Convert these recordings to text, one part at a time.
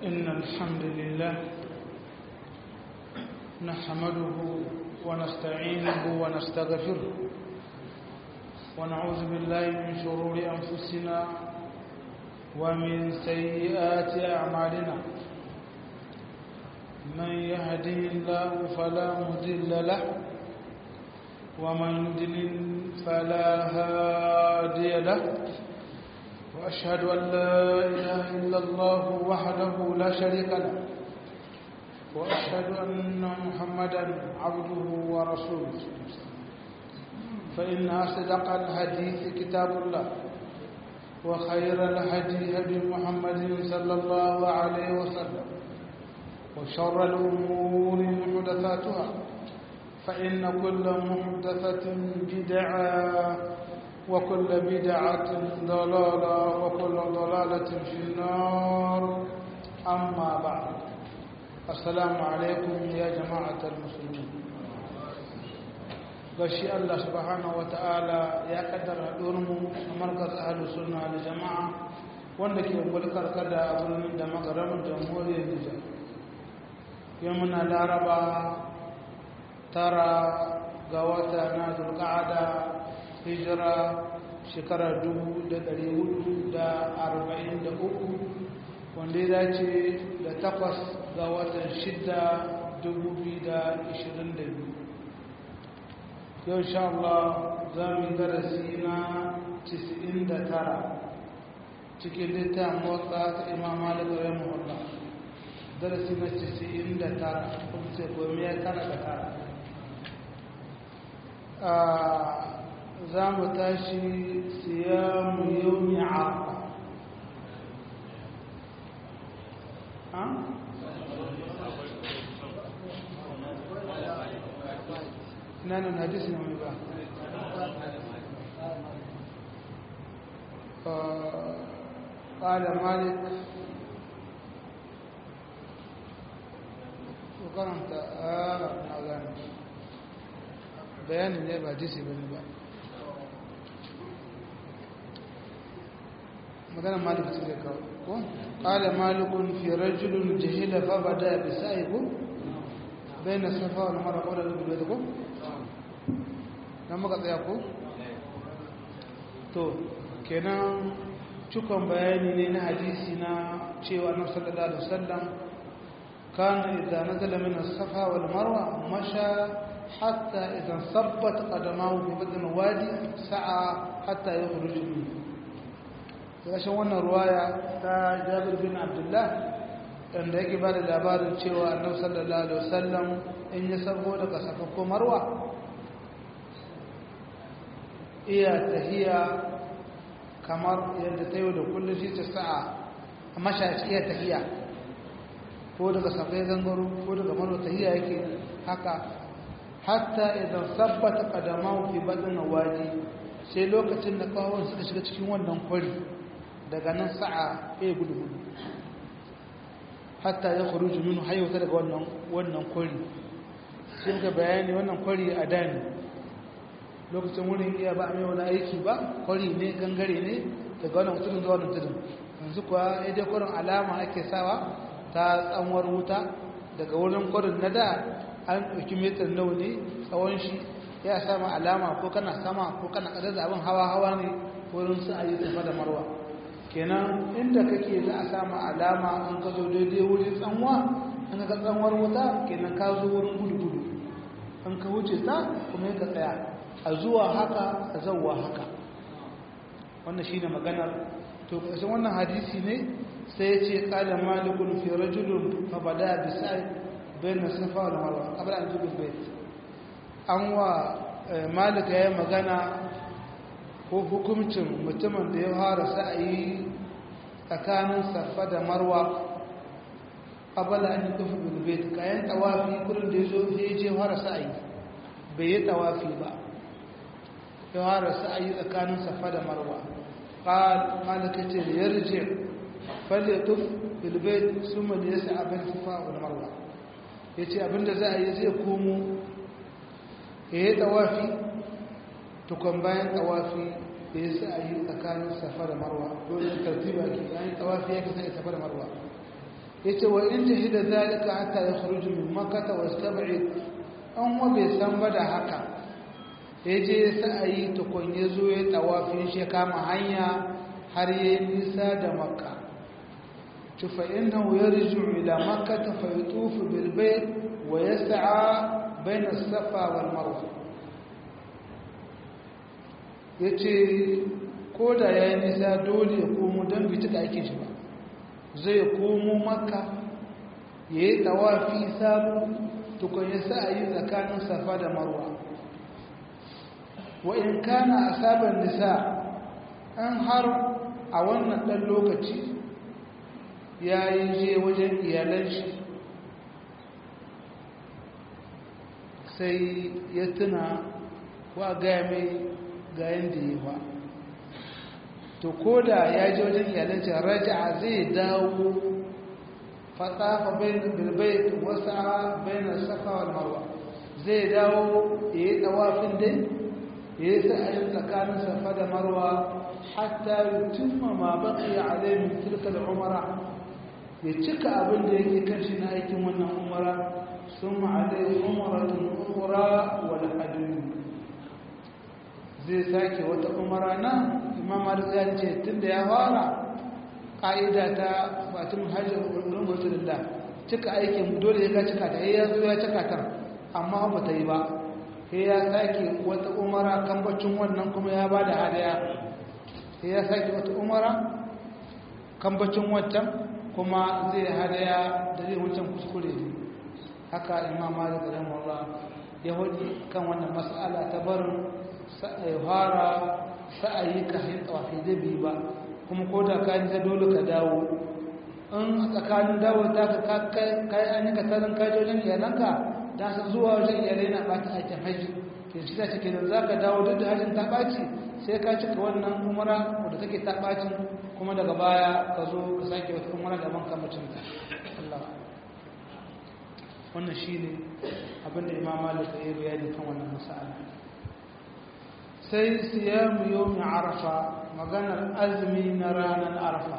إن الحمد لله نحمده ونستعينه ونستغفره ونعوذ بالله من شرور أنفسنا ومن سيئات أعمالنا من يهده الله فلا مضل له ومن يضلل فلا هادي له وأشهد أن لا إله إلا الله وحده لا شريك له وأشهد أن محمدا عبده ورسوله فإن أصدق الحديث كتاب الله وخير الهدي هدي محمد صلى الله عليه وسلم وشر الأمور محدثاتها فإن كل محدثة بدعة وكل بدعة ضلالة وكل ضلالة في النار أما بعد السلام عليكم يا جماعة المسلمين gashi Allah subhanahu wataala ya kaddara durmu a markaz ahlus sunna wal jamaa wanda ke mulkar kada a birnin da magaramin jamhuriyar Nijar yau muna Laraba tara ga wata na Zulqa'ada hijira shekarar 1443 wanda ya dace da 8 ga watan 6 2022 yau insha Allah za mu yi darasi na 99 cikin littafin motsa ta imam Malik rahimahullah darasi na 99 kuma sai gomiya tara da tara za mu tashi siyamu yawmi arafa نحن الحديث نعم قال مالك وقرمت بيان النبي حديث بني بقى مثلا مالك سيكا قال مالك في رجل جهل فبدا بسائه بين الصفا والمروه قول بيدكم muka tsaya ko to kenan cikon bayani ne na hadisi na cewa annabi sallallahu alaihi wasallam kana idza nazala min as-safa wal marwa masha hatta idza sabbat qadamahu fi badn wadi sa'a hatta yakhruj minhu rashin wannan ruwaya ta Jabir bin Abdullah wanda yake ba da labarin cewa annabi sallallahu alaihi wasallam in ya sabo daga safa ko marwa iya tahiya kamar yadda ta yi da kullum shi ta sa'a a mashaci iya tahiya ko daga safai gangaro ko daga maro tahiya yake haka hatta idan sabbata kadamahu fi badin wadi sai lokacin da kawon suka shiga cikin wannan kwari daga nan sa'a ya gudu hatta ya khuruju minhu hayyata daga wannan kwari sai ga bayani wannan kwari a dani lokacin wurin iya ba a mai wani aiki ba kwari ne gangare ne daga wannan tudun zuwa wannan tudun yanzu kuwa ya dai kwarin alama ake sawa ta tsanwar wuta daga wurin kwarin na da an ɗauki metar nau ne tsawon shi ya sama alama ko kana sama ko kana ƙadar da abin hawa-hawa ne wurin sun ayi tafa da marwa kenan inda kake za a sama alama an ka zo daidai wurin tsanwa an ka tsanwar wuta kenan ka zo wurin gudu-gudu an ka wuce ta kuma ya ka tsaya a zuwa haka a zauwa haka wannan shine maganar to kashin wannan hadisi ne sai ya ce qala malikun fi rajulun fa bada bi sa'i bayna safa wal marwa qabla an yubil bayt an wa malik ya magana ko hukuncin mutumin da ya fara sa'i tsakanin safa da marwa qabla an yubil bayt kayan tawafi kullun da yazo sai ya je fara sa'i bai yi tawafi ba يوارى سعي كان صفا مروه قال مالك يرجع فليطف بالبيت ثم يسعى بين الصفا والمروه yace abinda za a yi zai komo yayi tawafi to kan bayan tawafi da yasa ayi tsakanin safa da marwa dole tartiba ke yayin tawafi yake sai safa da marwa yace wa in jahida zalika hatta yakhruju min makkah wa yastab'id an wa bai san ba da haka yaje sa'ayi tukun yazo ya tawafin shi kama hanya har yayin nisa da makka to fa innahu yarji'u ila makkah fa yatufu bil bayt wa yas'a bayna as-safa wal marwa yace koda yayin nisa dole ya komo dan bi tuka aikin shi ba zai komo makka yayi tawafi sabu tukun ya sa'ayi tsakanin safa da marwa wa in kana asaban nisa an har a wannan dan lokaci yayi je wajen iyalan shi sai ya tuna wa ga mai ga yanda yi ba to koda ya je wajen iyalan shi raja'a zai dawo fatafa bil bayt wasa'a bayna safa wal marwa zai dawo yayi tawafin dai yayi sa'ayi tsakanin safa da marwa hatta yutimma ma baqiya alayhi min tilka al umra ya cika abin da yake kan shi na aikin wannan umra summa alayhi umratun ukhra wal hajj zai sake wata umra nan imam Malik ya ce tunda ya fara ƙa'ida ta fatin hajjar ulun rasulullah cika aikin dole ya ga cika ta ya zo ya cika ta amma ba ta yi ba sai ya sake wata umara kan baccin wannan kuma ya ba da hadaya sai ya sake wata umara kan baccin wancan kuma zai hadaya da zai wancan kuskure ne haka imam Malik rahimahullah ya hudu kan wannan mas'ala ta barin fara sa'ayi ka hin tawafi da bi ba kuma ko da ka ji dole ka dawo in a tsakanin dawo ta ka kai an yi ka tarin kaji wajen iyalanka da su zuwa wajen iyalai na ɓata aikin hajji ke shi ta cike da za ka dawo duk da hajjin ta ɓaci sai ka cika wannan umara wadda take ta ɓacin kuma daga baya ka zo ka sake wata umara daban kamacin ta Allah wannan shi ne abinda imam Malik ya yi bayani kan wannan masala sai siyamu yawmi arafa maganar azumi na ranar arafa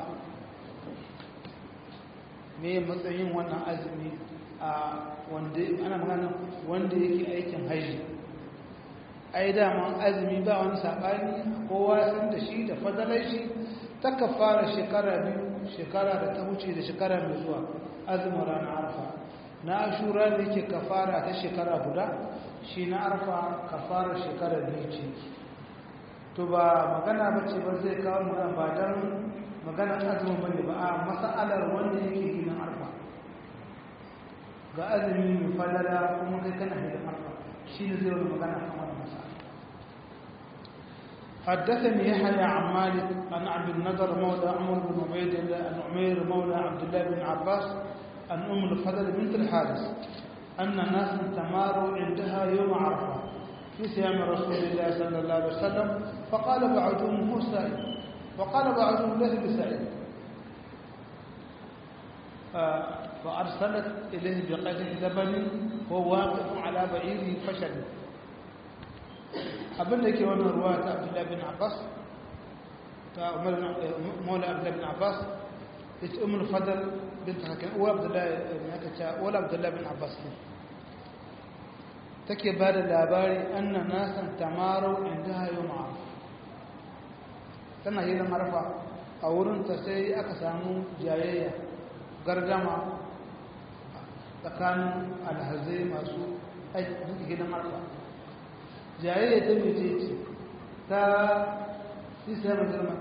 me matsayin wannan azumi a wanda ana magana wanda yake aikin haji ai daman azumi ba wani sabani kowa san da shi da fadalar shi ta kafara shekara biyu shekara da ta wuce da shekara mai zuwa azumin ranar arafa na ashura da yake kafara ta shekara guda shi na arafa kafara shekara biyu ce to ba magana bace ba zai kawo magana ba dan magana azumin bane ba a mas'alar wanda yake ginin arfa ga azumi mai falala kuma kai kana ginin arfa shine zai yi magana kan wannan mas'ala حدثني يحيى عن مالك عن عبد النضر مولى عمر بن عبيد الله عن عمير مولى عبد الله بن عباس عن الفضل بنت الحارث أن ناسا تماروا عندها يوم عرفة في صيام رسول الله صلى الله عليه وسلم فقال بعضهم هو سائل وقال بعضهم ليس بسائل فأرسلت إليه بقدح لبن وهو واقف على بعيره فشل abin da ke wannan ruwa ta Abdullah bin Abbas ta Umar Maula Abdullah bin Abbas ita Ummul Fadl bint Hakim wa Abdullah bin Akacha wala Abdullah bin Abbas take ba da labari anna nasan tamaru indaha yawm arfa tana yin arfa a wurin ta sai aka samu jayayya gardama tsakanin alhazai masu aiki gidan arfa jayayya ta mece ce ta sisiyar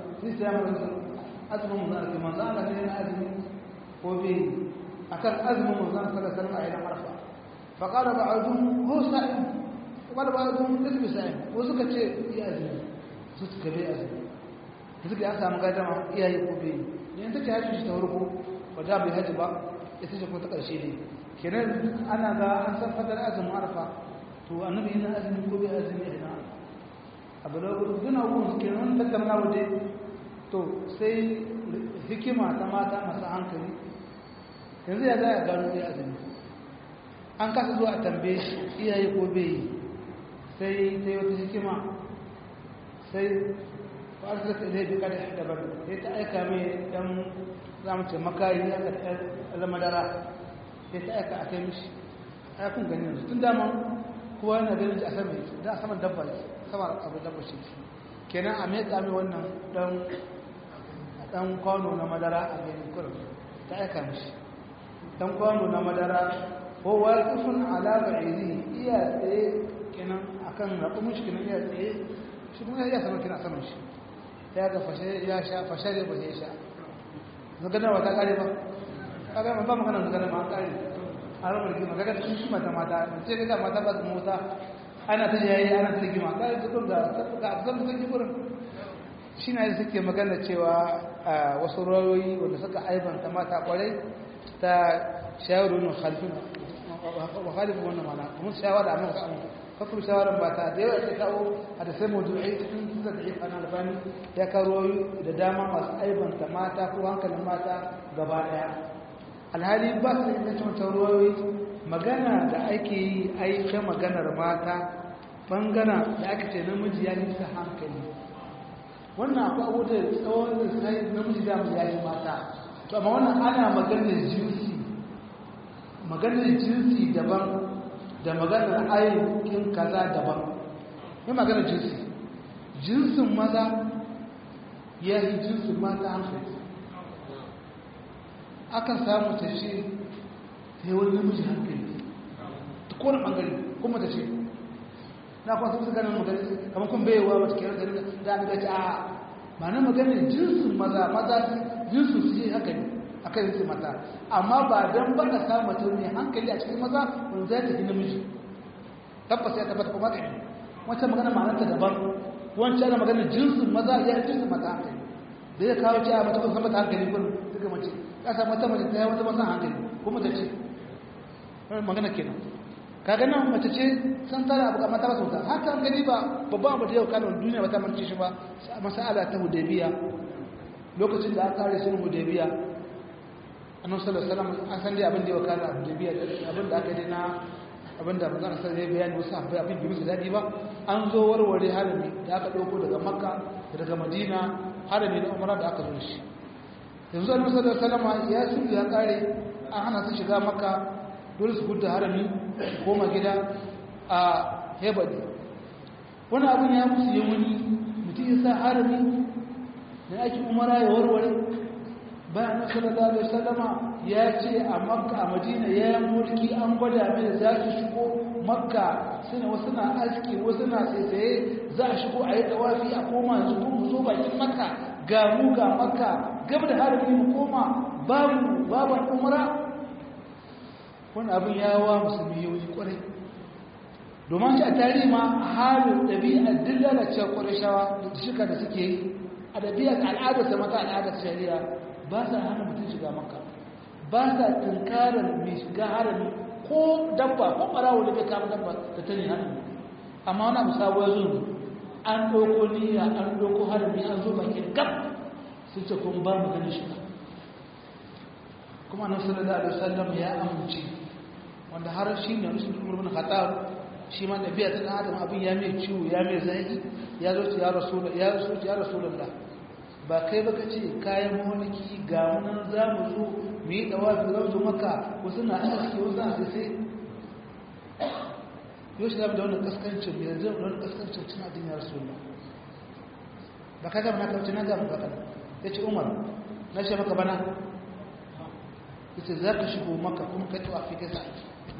azumin mazan manzan Allah ne na azumi ko bai akan azumin manzan sallallahu alaihi wasallam a arfa فقال بعضهم هو صائم وقال بعضهم ليس بصائم وسكا ce ya azumi su suka bai azumi suka aka samu gadama iyaye ko bai ne take haji shi ta farko ba da bai haji ba ita ce ko ta karshe ne kenan ana ga an san fadar azumin arfa to annabi yana azumi ko bai azumi ina abu da guna gun kenan tattauna waje to sai hikima ta mata masu hankali yanzu ya ga ya gano ya azumi an kasa zuwa a tambaye shi iyaye ko bai sai ta yi wata hikima sai wa arsalaka ilayhi bi qadhi dabar sai ta aika mai dan zamu ce makayi aka ta madara sai ta aika a kai mishi ai kun gani yanzu tun dama kowa yana ganin shi a sama da a saman dabba sama abu dabba shi kenan a mai kame wannan dan kwano na madara a ganin kurin ta aika mishi dan kwano na madara ko waqifun ala ba'iri iya tsaye kenan akan raƙumin shi kenan iya tsaye shi kuma ya sanar kina saman shi ya ga fashe ya sha fashe da ba ya sha magana ba ta kare ba kaga ba magana magana ma kare a ran rigima kaga sun shi mata ce kaga mata ba su mota ana ta yayi ana ta rigima kaga duk ga abzan da kake gurin shine ai suke magana cewa wasu rayoyi wanda suka aibanta mata kwarai ta shawarun khalifuna wa khalifu wannan mana mun shawara amma ka kafin shawarar ba ta da yawa ta kawo a da sai mawdu'ai cikin da ya kana albani ya kawo da dama masu aibanta mata ko hankalin mata gaba daya alhali ba su da ingancin taurawoyi magana da ake yi ai ta maganar mata bangana da aka ce namiji ya nisa hankali wannan akwai abu da tsawon da sai namiji da mu yayi mata to amma wannan ana maganar jinsi daban da maganar ayyukin kaza daban mai maganar jinsin maza ya yi jinsin mata hankali akan samu ta ce ta yi wani namiji hankali ta kowane ɓangare kuma ta ce na kwasa kusa ganin magana kamar kun baiwa wata kera da aka gaji a ma na maganar jinsin maza jinsin su yi hankali a kan jinsin mata amma ba don ba ka samu mutum ne hankali a cikin maza wani zai tafi namiji tabbas ya tabbata kuma ɗaya wancan magana ma'anarta daban wancan ana maganar jinsin maza ya jinsin mata hankali da ya kawo cewa mata kusa mata hankali kun duka mace ya sa mata mace ta yi wata masan hankali kuma ta ce magana kenan kaga nan mace ce san tara abu kamar ta ba sauta haka gani ba babban abu da yau kanon duniya ba ta mance shi ba masala ta hudaybiya lokacin da aka kare sun hudaybiya annabi sallallahu alaihi wasallam an san dai abin da ya wakala a hudaybiya abin da aka yi na abin da manzon sallallahu alaihi bayani wasu abai abin da musu dadi ba an zo warware harami da aka dauko daga makka daga madina harami na umra da aka zo shi yanzu annabi sallallahu alaihi wasallam ya su ya kare an hana su shiga makka dole su gudu harami koma gida a hebadi wani abin ya musu yi wani mutum ya sa harami da ake umara ya warware bayan na sallallahu alaihi wasallama ya ce a makka a madina ya yi mulki an gwada mai za su shigo makka suna wasu na aski wasu na tsaye za a shigo a yi tawafi a koma yanzu ko mu zo bakin makka ga mu ga makka gaba da harami mu koma baban umara wani abin ya wa musulmi yau ne kwarai domin shi a tarihi ma halin ɗabi'ar duk lalacewar kwarai shawa da shika da suke yi a ɗabi'ar al'adar sa mata al'adar shari'a ba sa hana mutum shiga maka ba sa tunkarar mai shiga harami ko dabba ko ɓarawo da bai kama dabba da ta ne harami amma wani abu sabuwar zuwa an ɗauko niyya an ɗauko harami an zo bakin gab sun ce kuma ba mu ganin shiga kuma annabi sallallahu alaihi wasallam ya amince wanda har shi ne Umar ibn Khattab shi ma nabiya ta Adam abin ya mai ciwo ya mai zaki ya zo ya rasulullah ba kai ba kace kayan mulki ga mun za mu zo mu yi dawafi za mu zo maka wasu na aiki wasu na sai yau shi da wannan kaskancin mai yanzu wannan kaskancin cin addinin ya rasulullah ba ka ga na kauce na ga maka yace Umar na ce maka bana yace za ka shigo maka kuma kai tawafi kai sai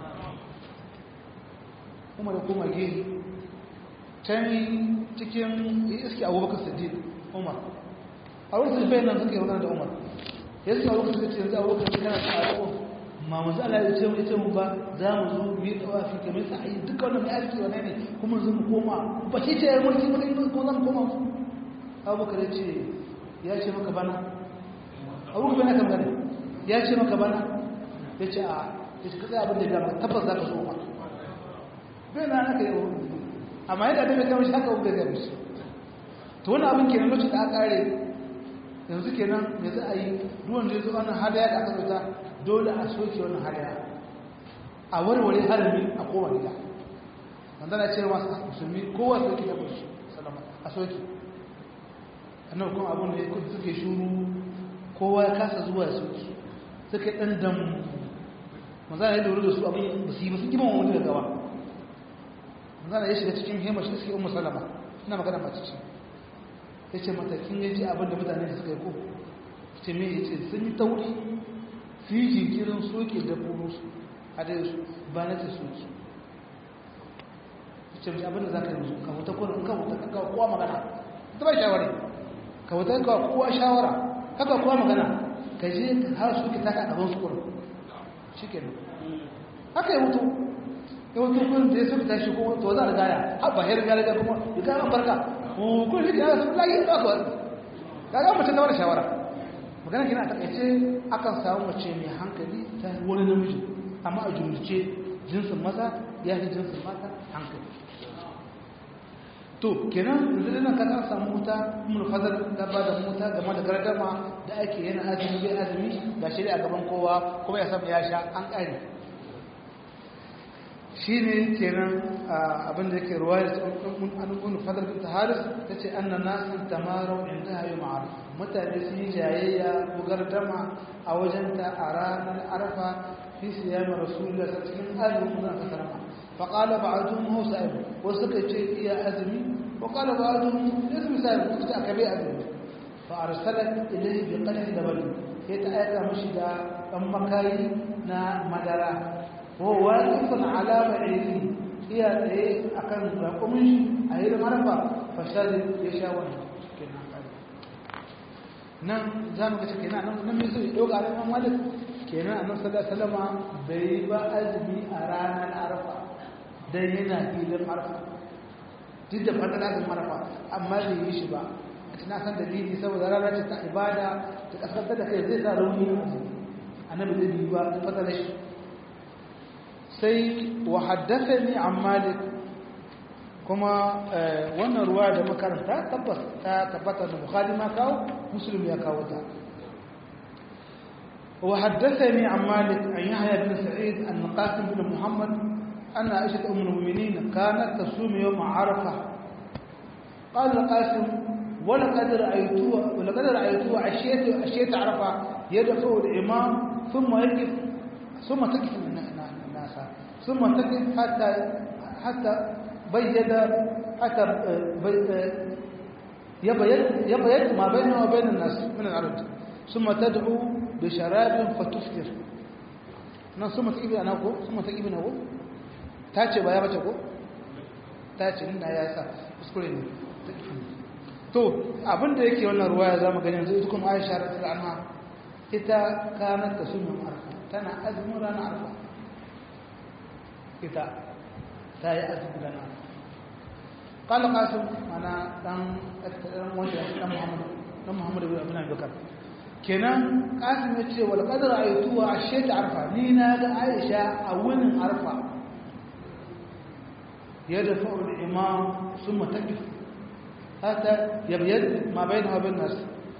Umar kuma gehe can cikin iski Abubakar Siddiq Umar a wurin sai nan suke magana da Umar yace Abubakar Siddiq yanzu Abubakar yana tsaro ma manzo Allah ya ce mu ba za mu zo mu yi tawafi kamar sai duka wannan mai aiki wannan ne kuma zo mu koma ba shi ce mulki ba ne ko zan koma Abubakar ya ce maka bana Abubakar bana kan gane ya ce maka bana ya ce a ya ce katsa abin da ya gama tabbas za ka zo ba bai na naka yi amma yadda da mai kamar shi haka wanda ya gami to wani abin kenan lokacin da aka kare yanzu kenan me za a yi duwan da ya zo wannan hadaya da aka zauta dole a soke wannan hadaya a warware harami a kowane gida wanda na ce masu musulmi kowa soke da kunshi salama a soke annan kuma abin da ya kudu suke shuru kowa ya kasa zuwa su suka ɗan damu manzana ya lura da su abin ba su yi ba su gima wani da gawa manzana ya shiga cikin hemar shi suke umar salama ina magana mace ce ya ce matakin ya ce abin da mutane da suka yi ko ce me ya ce sun yi tauri su yi jinkirin soke da burusu a da su ba na ce soke ya ce mace abin da za ka yi musu ka wuta kuna in ka wuta ka kawo kowa magana ta bai shawari ka wuta ka kowa shawara ka kawo kowa magana ka je har soke ta ka gaban su kuna shi ke nan haka ya mutu kun da ya suka tashi kuma to za a gaya haɓa ya riga kuma ya gaya barka kun shi ya su layi ba su wani ga mutum na wani shawara magana kina a takaice akan samu mace mai hankali ta wani namiji amma a jumlace jinsin maza ya fi jinsin mata hankali to kenan yanzu nan ka an samu wuta mun fadar da ba da wuta game da gardama da ake yana azumi bai azumi ga shi a gaban kowa kuma ya samu ya sha an kare shine kenan abin da yake ruwaya an fadar ta haris tace anna nasan tamaru inda hayu ma'aruf mutane sun yi jayayya ko gardama a wajen ta a ranar arfa fi siyam rasulullah sallallahu alaihi wasallam فقال بعضهم هو سائل وسكت يا أزمي وقال بعضهم اسم سائل وسكت أكبي أزمي فأرسلت إليه بقلح لبن يتأتى مشدا أم مكاي نا مدرا وهو واقف على بعيره هي أكن قمش أهير مرفا فشارب يشاور nan za mu kace kenan nan me zai doga ran Malik kenan annabi sallallahu alaihi wasallam bai ba azumi a ranar Arfa dan yana filin Arfa duk da fadala da Arfa amma bai yi shi ba ina san dalili saboda rana ce ta ibada ta kaskantar da kai zai sa rauni annabi zai yi ba fadala shi sai wa haddathani an Malik kuma wannan ruwa da makaranta tabbas ta tabbata da Bukhari ma kawo Muslim ya kawo ta wa haddathani an Malik an Yahya bin Sa'id an Qasim bin Muhammad anna Aisha ummul mu'minin kanat tasum yawm Arafah qala Qasim ولقد رأيته عشية عرفة يدفع الإمام ثم يقف ثم تقف الناس ثم تقف حتى بيد حتى يبيد ما بينه وبين الناس من العرض ثم تدعو بشراب فتفطر ثم تجيب أنا أقول ثم تجيب أنا أقول تاتي بيا بتقول تاتي لنا يا سا اسكولين to abinda yake wannan ruwaya zamu gani yanzu ita kuma Aisha radhiyallahu anha ita kanat tasummu arfa tana azumin ranar arfa ita ta yi azumin ranar arfa قال قاسم انا دان wanda dan Muhammad ibn Abi Bakar kenan Qasim yace wal qadar aytu wa ashayt arfa ni na ga Aisha a wurin arfa yadfa al-imam thumma taqif hatta yabyad ma bainaha bin nas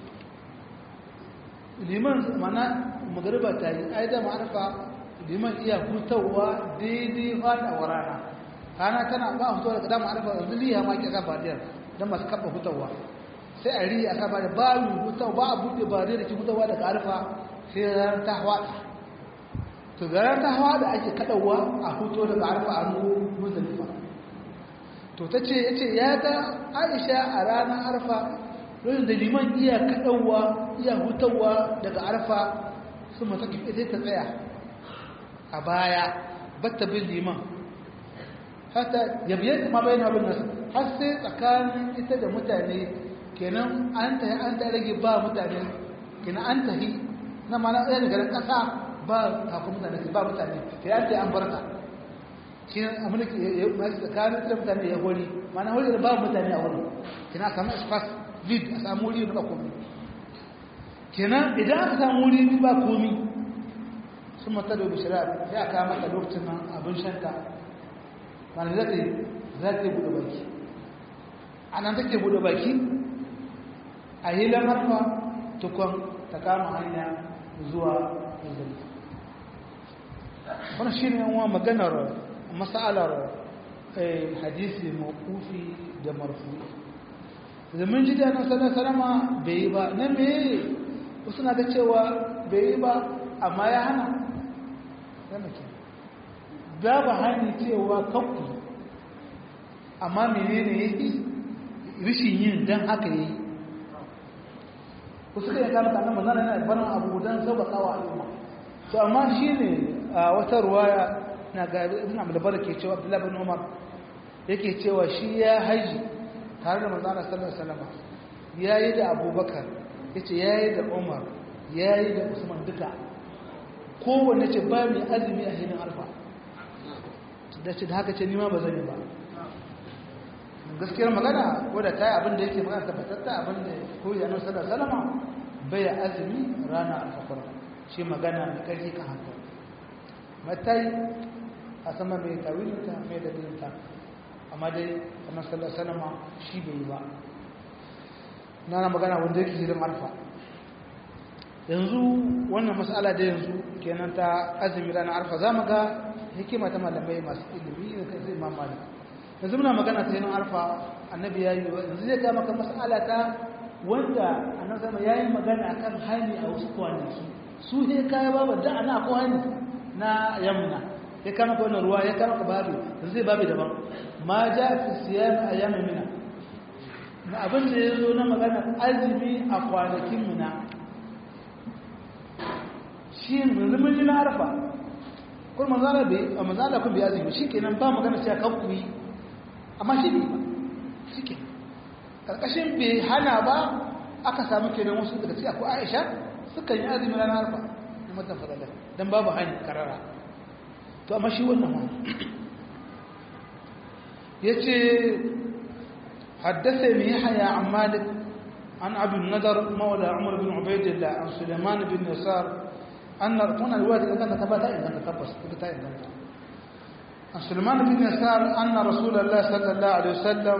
liman mana magriba ta yi aida ma arfa liman iya hutawa daidai fada warana kana tana ba fito daga dama arfa yanzu liya ma ke gaba da dan masu kafa hutawa sai a riya aka ba da bayu hutawa ba a bude ba da ke hutawa daga arfa sai ran ta hawada to garan ta hawada ake kadawa a huto daga arfa a Muzdalifa to tace yace ya ga Aisha a ranar arfa lokacin da liman iya kadawa iya hutawa daga arfa sun mata kife sai ta tsaya a baya batta bin liman hatta yabiyar ma bayan abin nasu har sai tsakanin ita da mutane kenan an ta rage ba mutane kenan an tahi na mana ɗaya daga garin ƙasa ba kafin mutane ba mutane kenan an ta yi an barka shi ne abin da ke masu tsakanin ita mutane ya hori mana hori da ba mutane a wurin kenan a samu espas vid a samu wuri da ba komi kenan idan aka samu wuri ba komi sun mata da bishirar sai aka mata lokacin nan abin shanta mana za ta yi buɗe baki a nan take buɗe baki a yi lamarfa tukon ta kama hanya zuwa Muzdalifa wani shi ne yawan maganar matsalar hadisi mawqufi da marfu'i da mun ji da nan salama bai yi ba na me wasu na ga cewa bai yi ba amma ya hana zama ke babu hani cewa kanku amma menene ya yi rishin yin don haka ya yi wasu ka yi kama ta nan manzana yana barin abu don sauƙaƙa wa al'umma to amma shi ne a wata ruwaya na ga ibn abdulbar ke cewa abdullahi bin umar yake cewa shi ya haji tare da manzana sallallahu alaihi wasallam yayi da abubakar yace yayi da umar yayi da usman duka kowanne ce ba mai azumi a hinin arfa da ce da haka ce nima ba zan yi ba gaskiyar magana wadda ta yi abin da yake magana tabbatatta abin da koyi da annabi sallallahu alaihi wasallam bai azumi rana arfa shi magana mai karfi kan haka matai a sama mai tawilinta mai dalilinta amma dai annabi sallallahu alaihi wasallam shi bai yi ba na magana wanda yake hirin arfa yanzu wannan mas'ala da yanzu kenan ta azumi ranar arfa za mu ga hikima ta malamai masu ilimi da kai imam malik yanzu muna magana ta hirin arfa annabi ya yi yanzu zai ga maka mas'ala ta wanda annabi sama ya yi magana akan hani a wasu kwanaki su ne kaya babu da ana ko hani na yamna ya kama ka wannan ruwa ya kama ka babu yanzu zai babu daban ma ja fi siyam ayyam mina na abin da ya zo na magana azumi a kwanakin mina shi mun ji na arfa kuma manzala kun bi azumi shi kenan ba magana sai kan ku yi amma shi ba shi ke karkashin bai hana ba aka samu kenan wasu daga cikin akwai Aisha suka yi azumi ranar arfa na matan fadala dan babu hani karara to amma shi wannan ma yace حدثني يحيى عن مالك عن أبي النضر مولى عمر بن عبيد الله عن سليمان بن يسار أن هنا الوادي إذا تبتا إذا تبص تبتا إذا عن سليمان بن يسار أن رسول الله صلى الله عليه وسلم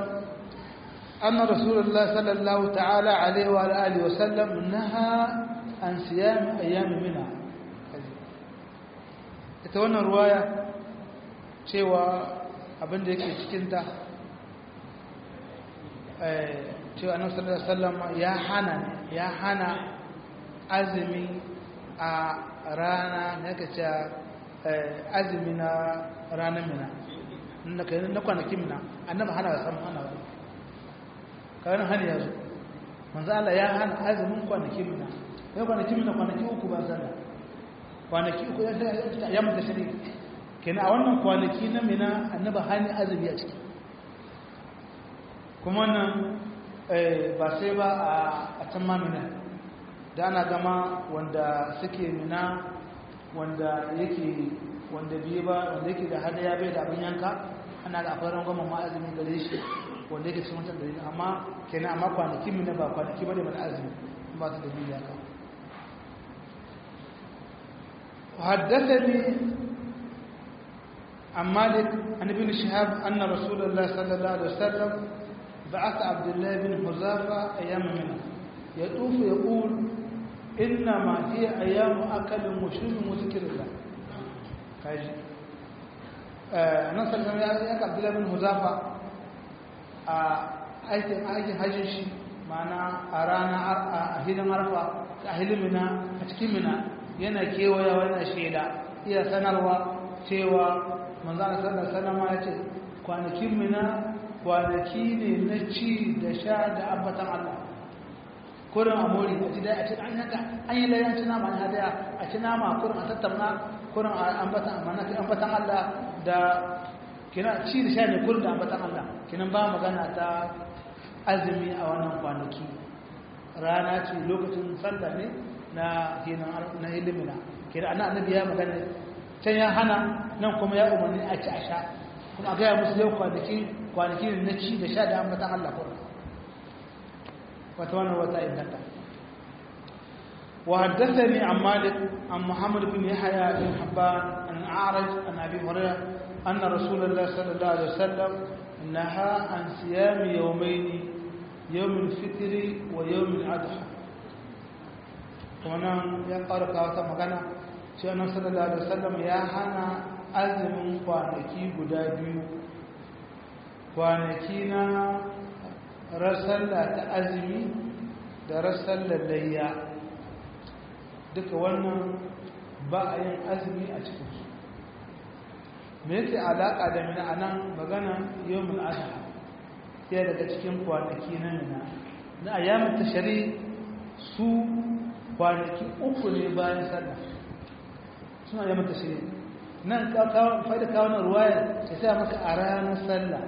صلى الله تعالى عليه وعلى آله وسلم نهى عن صيام أيام منى يتوانا رواية cewa abin da yake cikinta cewa annabi sallallahu alaihi wasallam ya hana azumi a rana ne kace azumi na ranar mina na kwanakin mina annabi hana san hana ba kawai hani yazo manzo Allah ya hana azumin kwanakin mina yau kwanakin mina kwanaki uku ba sallah kwanaki uku ya mutu shiri kenan a wannan kwanaki na mina annabi hani azumi a ciki kuma nan ba sai ba a can mamina da ana gama wanda suke mina wanda biye ba wanda yake da hadaya bai da abin yanka ana da akwai rangwamen ma'azumi gare shi wanda yake cikin wancan dalilin amma kenan amma kwanaki mina ba kwanaki ba da mana azumi ba su dalili haka حدثني عن مالك عن ابن شهاب أن رسول الله صلى الله عليه وسلم بعث عبد الله بن حذافة أيام منى يطوف يقول إنما هي أيام أكل وشرب وذكر الله كاجي نصر يا عبد الله بن حذافة aikin hajjin shi ma'ana a rana a hilin arfa a hilin mina a cikin mina yana kewayawa yana shaida iya sanarwa cewa manzana sallar sanama ya ce kwanakin mina kwanaki ne na ci da sha da ambatan Allah kurin amori a ci dai a ci an yanka an yi layan ci nama an hadaya a ci nama kurin a tattauna kurin a ambatan Allah da kina ci da sha ne kurin da ambatan Allah kinan ba magana ta azumi a wannan kwanaki rana ce lokacin sallah ne na ilimina kira annabi ya magana can ya hana nan kuma ya umarni a ci a sha kuma a gaya musu yau kwanaki ne na ci da sha da ambatan Allah kuma wata wannan wata inganta وحدثني عن مالك عن محمد بن يحيى بن حبان عن أعرج عن أبي هريرة أن رسول الله صلى الله عليه وسلم نهى عن صيام يومين يوم الفطر ويوم الأضحى wannan ya ƙara kawo ta magana shi annabi sallallahu alaihi wasallam ya hana azumin kwanaki guda biyu kwanaki na rasalla ta azumi da rasallar layya duka wannan ba a yin azumi a cikinsu me yake alaƙa da mina a nan magana yawon adha ɗaya daga cikin kwanaki na mina na ayyamin tashari su kwanaki uku ne bayan sallah suna ayyamin tashari nan faida kawunan ruwayar ta sa maka a ranar sallah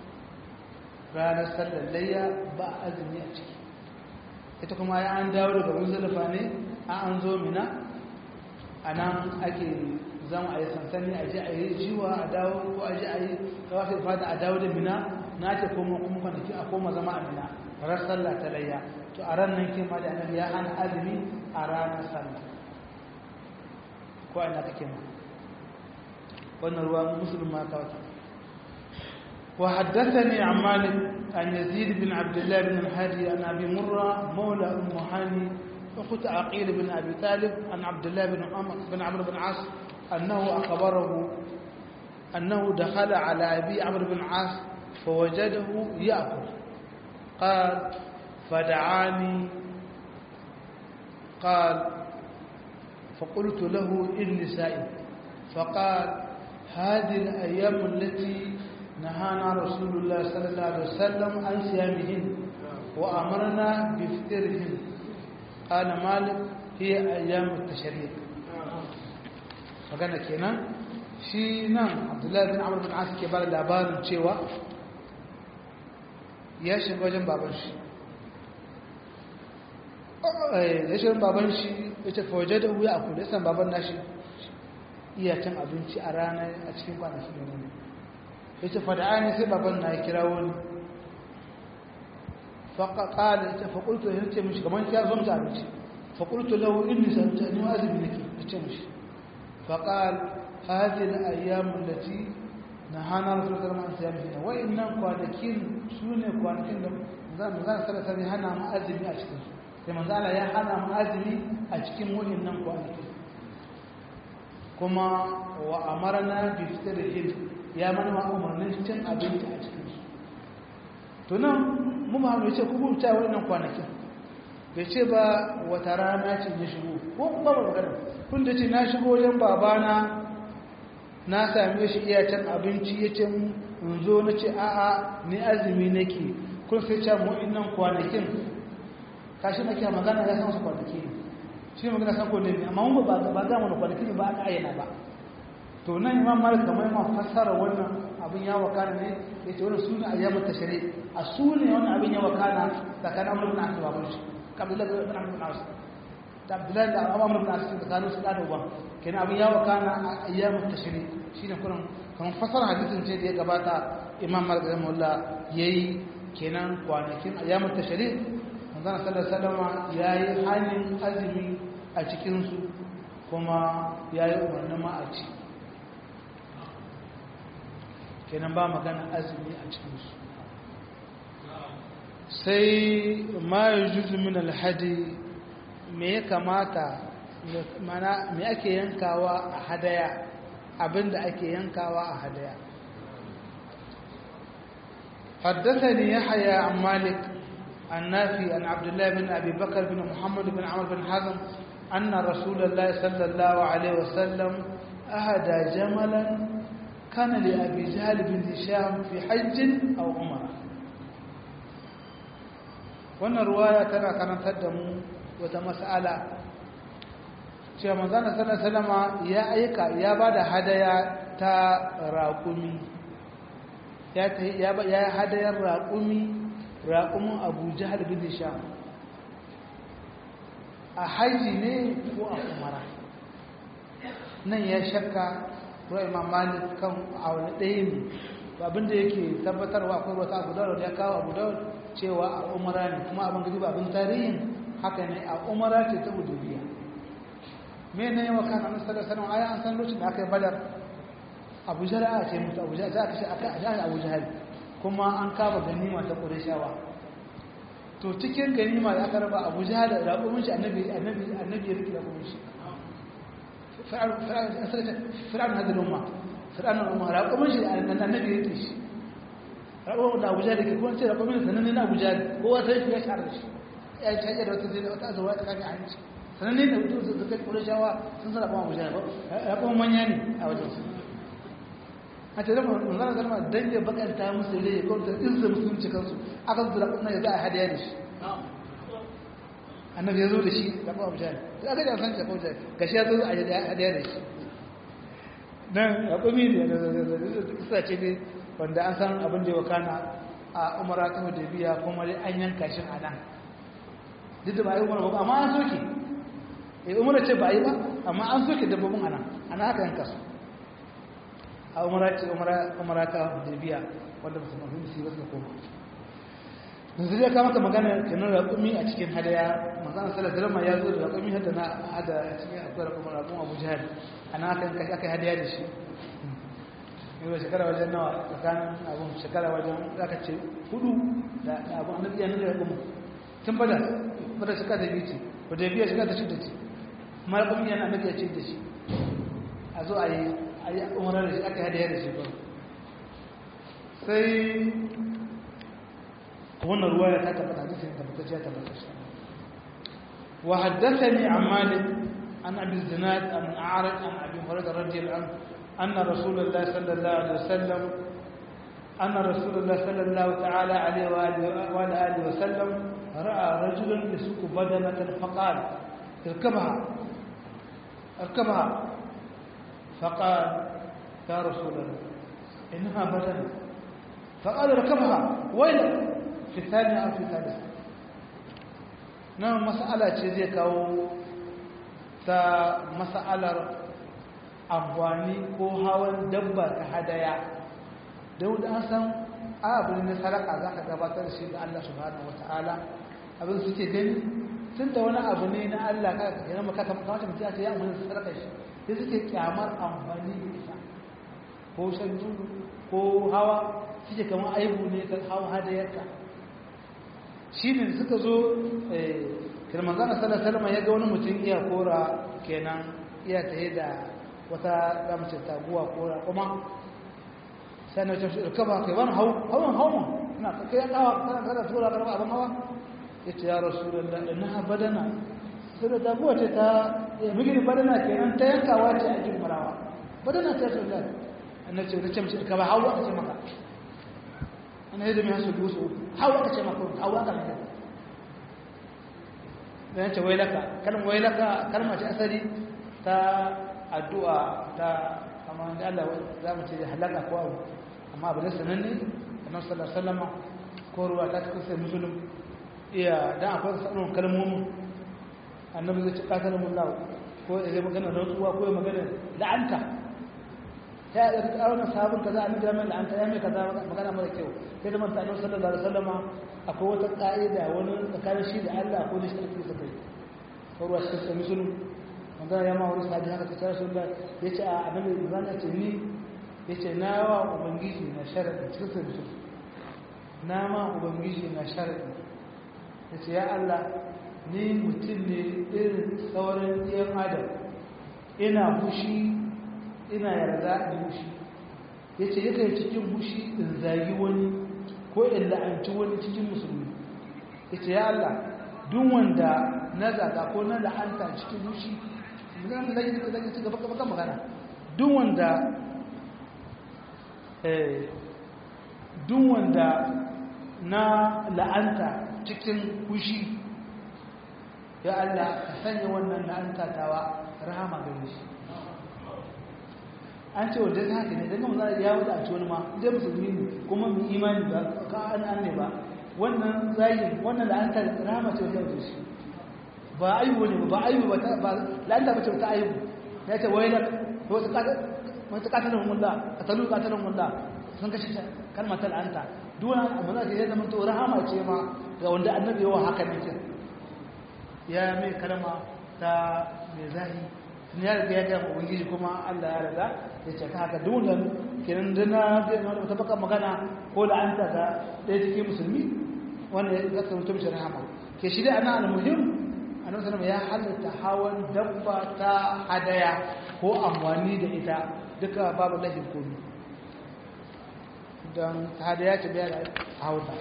layya ba azumi a ciki ita kuma ya an dawo daga muzdalifa ne an zo mina a nan ake zama a yi sansani a ji a yi jiwa a dawo ko a ji a yi kawafin fada a dawo da mina na ce koma kuma kwanaki a koma zama a mina ran sallah ta layya to a ran nan kima da annabi ya hana azumi a ranar sallah ko a ina kake ma wannan ruwa musulun ma kawata وحدثني عن مالك عن يزيد بن عبد الله بن الهادي عن أبي مرة مولى أم هاني أخت عقيل بن أبي طالب عن عبد الله بن عمرو بن عاص أنه أخبره أنه دخل على أبي عمرو بن عاص فوجده يأكل قال فدعاني قال فقلت له إني سائل فقال هذه الأيام التي نهانا رسول الله صلى الله عليه وسلم عن صيامهن وأمرنا بفطرهن قال مالك هي أيام التشريق فقالنا كنا شينا عبد الله بن عمرو بن عاص كبار الأبار cewa ya shiga wajen baban shi ya shiga baban shi ya ce fawaje da wuya a kudu ya san baban nashi iya cin abinci a ranar a cikin kwanaki da wani ya ce fada'ani sai baban na ya kira wani faƙaƙa ya ce faƙultu ya ce mishi kamar ya zo mutu abinci faƙultu lahu inni santa ni azumi nake ya ce mishi faƙal hajji da ayyamun da ci na hana rasu da ramar siya mafi wa innan kwanakin su ne kwanakin da zan sarrafa ne hana mu azumi a cikinsu sai manzala ya hana mu azumi a cikin wa'innan kwanakin kuma wa amarna bi fitrihin ya mana umarnin cin abinci a cikinsu to nan mu ba mu ce ku rubuta wannan kwanakin bai ce ba wata rana ce ya shigo ko kuma ba magana kun da ce na shigo wajen babana na same shi iya cin abinci ya ce in zo na ce a'a ni azumi nake kun sai ce mu innan kwanakin kashi nake magana ya san su kwanaki ne shi magana san ko ne amma mun ba ga mu kwanaki ne ba aka ayyana ba to nan imam malik kamar ma fassara wannan abin ya wakana ne yace wannan sunan ayyamu tashri a sunan wannan abin ya wakana tsakanin amr ibn as baban shi abdullah ibn amr ibn as da abdullah da amr ibn as tsakanin su da uban kenan abin ya wakana a ayyamu tashri shine kuran kamar fassara hadisin ce da ya gabata imam malik rahimahullah yayi kenan kwanakin ayyamu tashri manzon sallallahu alaihi wasallam yayi hanin azumi a cikin su kuma yayi umarni ma a ci kenan ba magana azumi a cikinsu sai ma yi juzu min alhadi me ya kamata mana me ake yankawa a hadaya abinda ake yankawa a hadaya حدثني يحيى عن مالك عن نافع عن عبد الله بن أبي بكر بن محمد بن عمرو بن حزم أن رسول الله صلى الله عليه وسلم أهدى جملا كان لأبي جهل بن هشام في حج أو عمرة wannan ruwaya tana karantar da mu wata mas'ala cewa manzon sallallahu alaihi wasallam ya aika ya bada hadaya ta raqumi ya hadayar raqumin Abu Jahl bin Hisham a haji ne ko a umara nan ya shakka ko imam malik kan aure ɗaya ne abinda yake tabbatarwa akwai wata abu dawud ya kawo abu dawud cewa a umara ne kuma abin gidi ba abin tarihin haka ne a umara ce ta hudubiya me ne yawa kan annabi sallallahu alaihi wasallam ai an san lokacin da aka yi badar abu jahal a ce mutu abu jahal za ka ce aka jahal abu jahal kuma an kama ganima ta qurayshawa to cikin ganima da aka raba abu jahal da rabumin shi annabi ya rike rabumin shi fir'aun hadin umma fir'aun umma raƙumin shi annabi yake shi raƙon da abuja da ke kuma ce raƙon mini sananne na abuja kowa sai shi ya share shi ya yi hanyar da wata zai wata azuwa ta kafin hanci sananne da mutum da kai kure shawa sun sa raƙon abuja raƙon manya ne a wajen su a ce zama manzana zama don ya bakanta musu rai ya kawai da izinin musulunci kansu aka zuwa raƙon ya za a hadiya da shi annabi ya zo da shi raƙon abuja ne da aka jan san raƙon abuja gashi ya zo a hadiya da shi nan raƙumi ne da kisa ce ne wanda an san abin da ya wakana a umara ta hudabiya kuma dai an yanka shi a nan duk da ba a yi umara ba amma an soke umara ce ba a yi ba amma an soke dabbobin a nan ana haka yanka su a umara ce umara ta hudabiya wanda ba su mafi musu ba su koma yanzu zai kama ka magana kenan raƙumi a cikin hadaya manzana sallar dalma ya zo da raƙumi hada na hada a cikin akwai raƙumi abu jihar ana haka yanka aka yi hadaya da shi yau shekara wajen nawa tsakanin abin shekara wajen zaka ce 4 da abin annabi ya nuna raƙumin tun bada shekara da biyu ce ba da biya shekara da shida ce kuma raƙumin yana annabi ya ce da shi a zo a yi umarar da shi aka hadaya da shi ba sai wannan ruwa ya ta tabbata hadisi ne tabbatacce ya tabbata shi wa haddathani an malik an abi zinad an a'raj an abi hurairah radiyallahu anhu أن رسول الله صلى الله عليه وسلم تعالى عليه وآله وسلم رأى رجلا يسوق بدنة فقال اركبها فقال يا رسول الله إنها بدنة فقال اركبها ويلك في الثانية أو في الثالثة نعم مسألة زي كاو مسألة amfani ko hawan dabba ta hadaya da an san abin na sadaka za ka gabatar shi da Allah subhanahu wata'ala abin suke gani tun da wani abu ne na Allah ka yana maka kamata mutum ya ce ya amfani da sadaka shi sai suke kyamar amfani da ita ko shan dudu ko hawa suke kamar aibu ne ka hawa hadayarka shi ne suka zo kirmanzana sallallahu alaihi ya ga wani mutum iya kora kenan iya tahe da wata damce taguwa ko kuma sai na tafi kaba kai wani hawan ina kai ya kawa kana tura karba abin hawa yace ya rasulullah innaha badana sai da taguwa ce ta migiri badana kenan ta yankawa ce a cikin marawa badana ta rasulullah annace da ce kaba hawa ce maka ana yadda mai hasu dusu hawa ce maka hawa ka ne dan ce wailaka kalmar wailaka kalma ce asali ta addu'a ta amma da Allah za mu ce halaka ko abu amma abu da sananne annabi sallallahu alaihi wasallam ko ruwa ta kusa musulun iya dan akwai sanin kalmomin annabi zai ci katar mullah ko ya magana rantsuwa ko ya magana la'anta ya da wannan sabon kaza annabi ya mai la'anta ya mai kaza magana mara kyau sai da manzo annabi sallallahu alaihi wasallam akwai wata ka'ida wani tsakanin shi da Allah ko da shi da kai ko ruwa cikin musulun magana ya ma wani sabi haka ta tsara sun da ya ce a annabi ibrahim ya ce ni ya ce na wa ubangiji na sharaɗi cikin sai mutum na ma ubangiji na sharaɗi ya ce ya Allah ni mutum ne irin sauran ɗiyan adam ina hushi ina yarda in hushi ya ce yakan cikin hushi in zagi wani ko in la'anci wani cikin musulmi ya ce ya Allah duk wanda na zaga ko na la'anta cikin hushi zan da zai ci gaba kan magana duk wanda na la'anta cikin kushi ya Allah ka sanya wannan la'anta tawa rahama gare shi an ce wanda ta haka ne daga mu za ya wuce a ci wani ma inda musulmi ne kuma mu imani ba ka an ne ba wannan zagin wannan la'anta rahama ce wajen shi ba aibu ne ba aibu ba la'anta bace ta aibu ya ce wai lak to wata katalin mulla katalin mulla sun kashe kalmar la'anta duwan amma za ta yi zama to rahama ce ma ga wanda annabi yawa haka ne kin ya mai kalma ta mai zahi ne ya riga ya ga ubangiji kuma Allah ya riga ya ce ka haka duwan kenan dana da ta baka magana ko la'anta ga ɗaya cikin musulmi wanda ya zaka mutum shi rahama ke shi dai ana almuhim annabi sallallahu ya halatta hawan dabba ta hadaya ko amfani da ita duka babu lahin komi don hadaya ta biya da hauta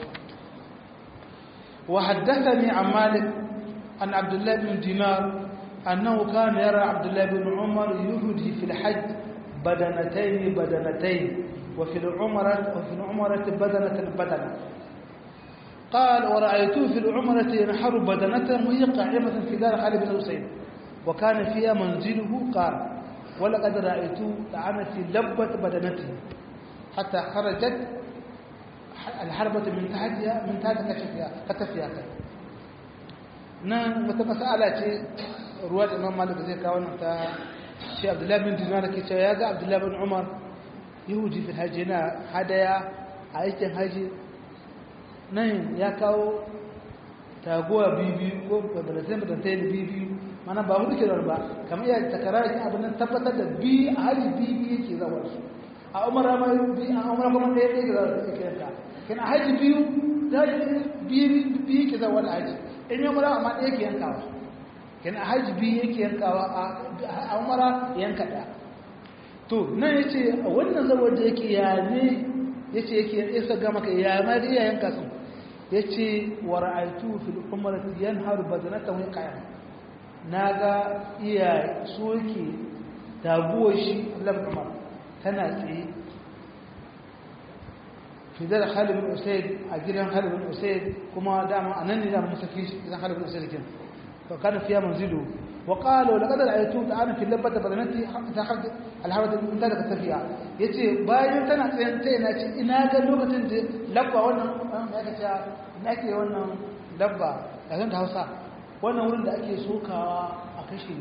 وحدثني عن مالك عن عبد الله بن دينار أنه كان يرى عبد الله بن عمر يهدي في الحج بدنتين وفي العمرة بدنة قال ورأيته في العمرة ينحر بدنة وهي قائمة في دار خالد بن حسين وكان فيها منزله قال ولقد رأيته لعنت لبة بدنته حتى خرجت الحربة من تحت كتفها nan wata mas'ala ce ruwa da Imam Malik zai kawo nan ta shi Abdullah bin Dinar ke cewa ya ga Abdullah bin Umar yahudi fil hajji na hadaya a aikin haji nan ya kawo taguwa bibi ko balatai bibi mana ba hudu kirar ba kamar ya takara shi abin nan tabbatar da bi a haji bibi yake zawar su a umara ma bi a umara kuma ɗaya ɗaya ga zawar yake yanka kan a haji biyu da biyu yake zawar haji in yi umara amma ɗaya ke yankawa kan a haji biyu yake yankawa a umara yanka ɗaya to nan ya ce a wannan zawar da yake ya ne ya ce yake isa gama ka ya ma da iya yanka su ya ce wa ra'aitu fil umrati yanharu badanatan wa qayyam naga iya soke taguwar shi Allah Umar tana tsaye fi da Khalid bin Usayd a gidan Khalid bin Usayd kuma dama anan ne da musaki gidan Khalid bin Usayd kin to kana fiya manzilu wa qalu laqad ra'aytu ta'ana fi labbata badanati hatta khad al-harbat min dalika tafiya yace bayan tana tsayen ta yana ce ina ga lokacin da labba wannan ya kace nake wannan dabba yanzu da Hausa wannan wurin da ake sokawa a kashe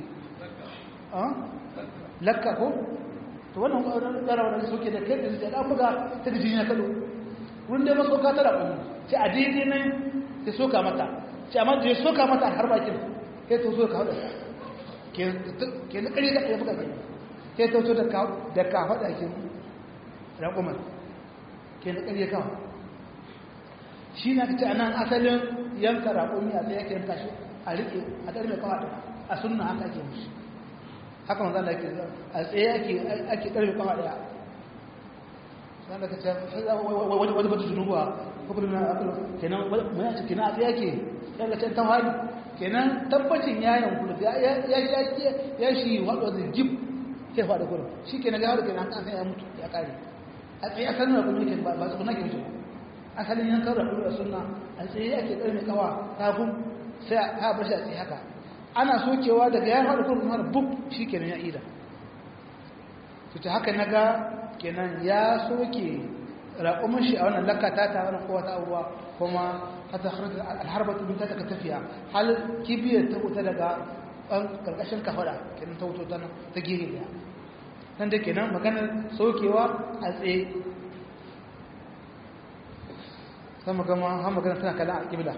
lakka ko to wannan gara wannan soke da kai da buga ta jini na kado wurin da masoka ta da kuma sai a daidai nan sai soka mata sai amma da ya soka mata har bakin kai to soka hada ke na kare da kai buga kai to to da ka hada ke raƙumar ke na kare kawo shi na kace anan asalin yanka raƙumi a tsaye yake yanka shi a riƙe a ƙarfe kawa a sunna haka ake mushi haka manzan da a tsaye ake ƙarfe kawa ɗaya sannan da kace wani bata junubuwa ko kuma na akulu kenan mai a cikin a tsaye ake yadda can ta hali kenan tabbacin yayin kulu ya shi waɗo da jib sai faɗa kudu shi kenan ya haɗu kenan an san ya mutu ya ƙare a tsaye a sanar da kuma yake ba su kuna ke mutu asalin yankan rabu da suna a tsaye ake ƙarfi kawa kafin sai a bashi a tsaye haka ana sokewa daga ya faɗi kuma mara buk shi kenan ya ida su ta haka na ga kenan ya soke raƙumin shi a wannan lakata ta wani kowa ta abuwa kuma hata alharbatu bin ta daga tafiya hal kibiyar ta wuta daga ƙarƙashin kafaɗa kenan ta wuto ta gehe ɗaya nan da kenan maganar sokewa a tsaye sama gama har magana tana kallon alƙibla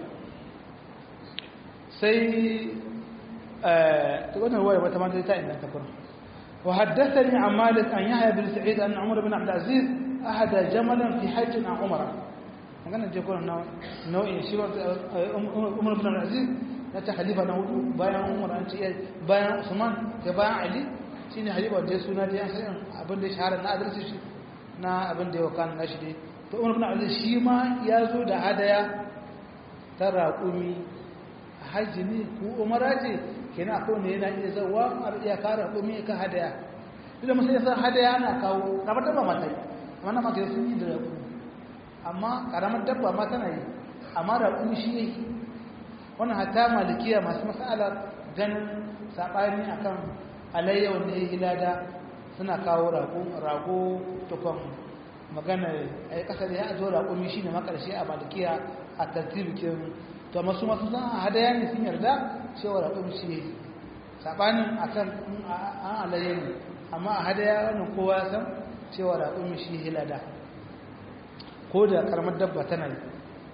sai ta wannan ruwaya wata mata ta inganta kuma wa haddathani an malik an yahya bin sa'id an umar bin abd aziz ahada jamalan fi hajj an umara magana je kuma nau'in shi umar bin abd aziz na ta halifa na hudu bayan umar an ce bayan usman da bayan ali shine halifa da suna da yan sanin abin da shahara na adalci shi na abin da ya wakana na shi dai to umar bin abdul shi ma ya zo da hadaya ta raƙumi hajji ne ko umara ce kenan akwai ne yana iya zawa har iya ka raƙumi ka hadaya idan mutum ya san hadaya ana kawo karamar dabba ma ta yi wannan ma ke sun yi da raƙumi amma karamar dabba ma tana yi amma raƙumi shi yake wannan hatta malikiya masu mas'alar ganin saɓani akan alayyawan da ya hilada suna kawo rago tukwan magana a yi kasar ya zo raƙumi shi ne makarshe a malikiya a tartibikin to masu san a hadaya ne sun yarda cewa raƙumi shi ya yi saɓanin a kan an alaye ne amma a hadaya wani kowa ya san cewa raƙumi shi hilada ko da karamar dabba tana yi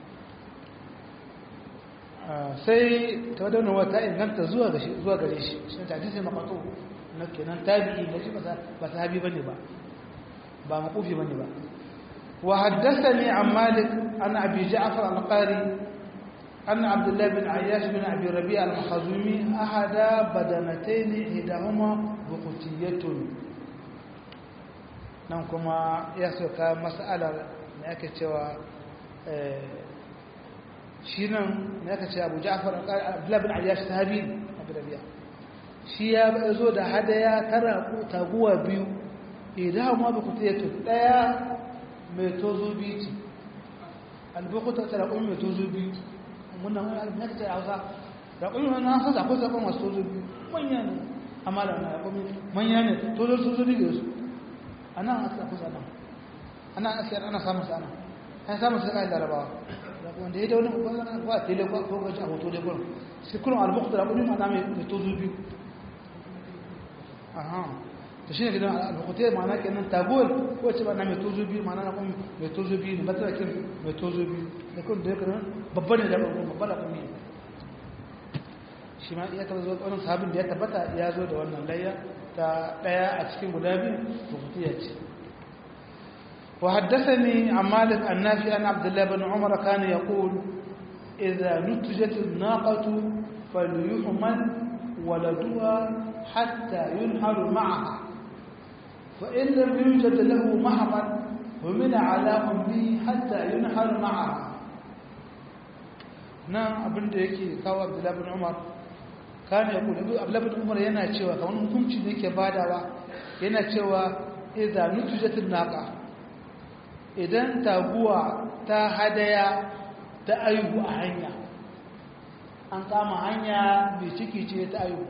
sai ta wadda wani wata inganta zuwa gare shi shi ta hadisi makato na kenan tabi'i da shi ba sahabi bane ba makufi bane ba وحدثني عن مالك عن أبي جعفر القاري أن عبد الله بن عياش بن أبي ربيع المخزومي أحد بدنتين إحداهما بقتية نعم كما يسوك مسألة ne ake cewa shi nan ne aka ce abu ja'far abdullahi bin ayyash sahabi abu rabi'a shi ya zo da hadaya tara taguwa biyu idan ma ba ku tsaye daya mai tozo biyu ce albukuta ta raƙon mai tozo biyu wannan wani ne ta hausa raƙon na san akwai zaɓen masu tozo biyu manya ne amma da raƙon manya ne tozo biyu da su a nan aka kusa nan ana asiyar ana samun sa nan an samun sa kai larabawa wanda ya da wani ubangiji ba tele ko gaji a hoto da gurin shi kullum albukuta da raƙon ma mai tozo biyu aha to shine gidan al-bukhari ma'ana kenan tagol ko ce ba na mai tozo biyu ma'ana na kuma mai tozo biyu ne matara kin mai tozo biyu da kun da kan babba ne da babba da kuma shi ma iya tabbata wannan sahabin da ya tabbata ya zo da wannan layya ta daya a cikin guda biyu bukhari ya ce wa haddathani an malik an-nafi an abdullah ibn umar kana yaqul idha nutijat an-naqatu falyuhmal waladuha hatta yunharu ma'aha فإن لم يوجد له محمل ومن على أمه حتى ينحر معها نعم abin da yake kawo Abdullah bin Umar kana ya kula Abdullah bin Umar yana cewa kamar hukunci da yake badawa yana cewa idza nutijatun naqa idan taguwa ta hadaya ta ayu a hanya an kama hanya bai ciki ce ta ayu